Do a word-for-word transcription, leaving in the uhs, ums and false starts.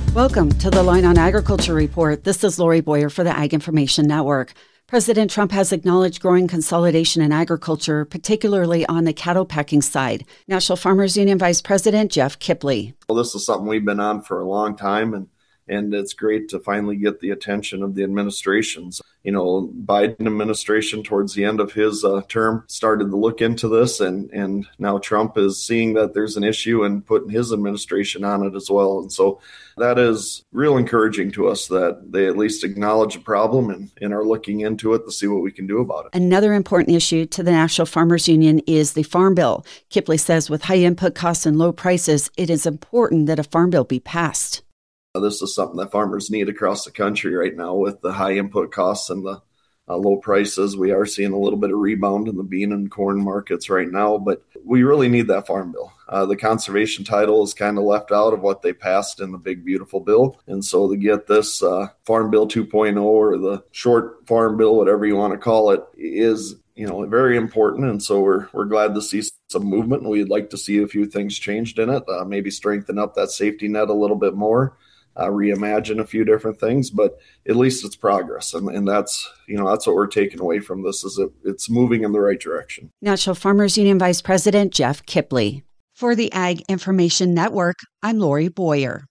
Welcome to the Line on Agriculture Report. This is Lori Boyer for the Ag Information Network. President Trump has acknowledged growing consolidation in agriculture, particularly on the cattle packing side. National Farmers Union Vice President Jeff Kipley. Well, this is something we've been on for a long time, and and it's great to finally get the attention of the administrations. You know, Biden administration towards the end of his uh, term started to look into this, and, and now Trump is seeing that there's an issue and putting his administration on it as well. And so that is real encouraging to us that they at least acknowledge the problem and, and are looking into it to see what we can do about it. Another important issue to the National Farmers Union is the Farm Bill. Kipley says with high input costs and low prices, it is important that a Farm Bill be passed. This is something that farmers need across the country right now with the high input costs and the uh, low prices. We are seeing a little bit of rebound in the bean and corn markets right now, but we really need that farm bill. Uh, the conservation title is kind of left out of what they passed in the big, beautiful bill. And so to get this uh, Farm Bill two point oh or the short farm bill, whatever you want to call it, is you know, very important. And so we're we're glad to see some movement. We'd like to see a few things changed in it, uh, maybe strengthen up that safety net a little bit more. Uh, reimagine a few different things, but at least it's progress. And, and that's, you know, that's what we're taking away from this is it, it's moving in the right direction. National Farmers Union Vice President Jeff Kipley. For the Ag Information Network, I'm Lori Boyer.